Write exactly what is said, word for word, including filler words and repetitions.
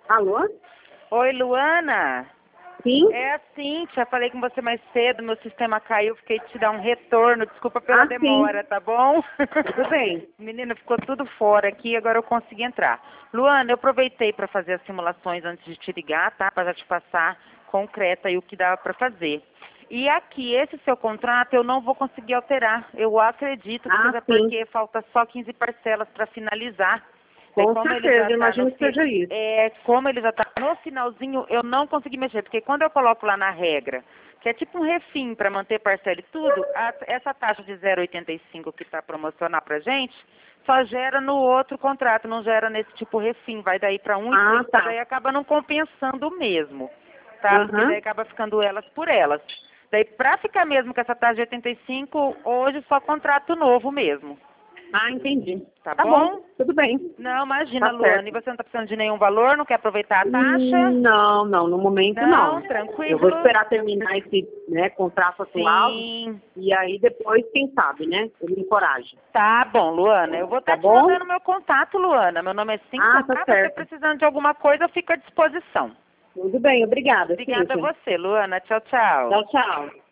Alô? Oi, Luana. Sim? É a Cíntia, falei com você mais cedo, meu sistema caiu, fiquei te dar um retorno, desculpa pela Ah, demora, sim. tá bom? Tudo bem. Menina, ficou tudo fora aqui, agora eu consegui entrar. Luana, eu aproveitei para fazer as simulações antes de te ligar, tá? Para já te passar concreta aí o que dá para fazer. E aqui, esse seu contrato eu não vou conseguir alterar, eu acredito que Ah, seja sim. porque falta só quinze parcelas para finalizar. Daí, Com como ele certeza, já eu está no imagino que fi- seja isso. é, como ele já tá no finalzinho, eu não consegui mexer, porque quando eu coloco lá na regra, que é tipo um refim para manter parcela e tudo, a- essa taxa de zero vírgula oitenta e cinco que está promocional pra gente, só gera no outro contrato, não gera nesse tipo refim, vai daí para um e Ah, trinta, tá. daí acaba não compensando mesmo, tá? Porque daí Aham. acaba ficando elas por elas. Daí para ficar mesmo com essa taxa de oitenta e cinco, hoje só contrato novo mesmo, Ah, entendi. tá Tá bom, bom? tudo bem. Não, imagina, Tá Luana. E certo. você não está precisando de nenhum valor? Não quer aproveitar a taxa? Hum, Não, não, no momento não. Não, Eu vou tranquilo. esperar terminar esse, né, contrato atual Sim. e aí depois, quem sabe, né? Eu me encorajo. Tá bom, Luana. Eu vou Tá estar te bom? mandando meu contato, Luana. Meu nome é Ah, Cíntia, tá tá? Você certo. precisando de alguma coisa, eu fico à disposição. Tudo bem, obrigada, Obrigada a Cíntia. você, Luana. Tchau, tchau. Tchau, tchau.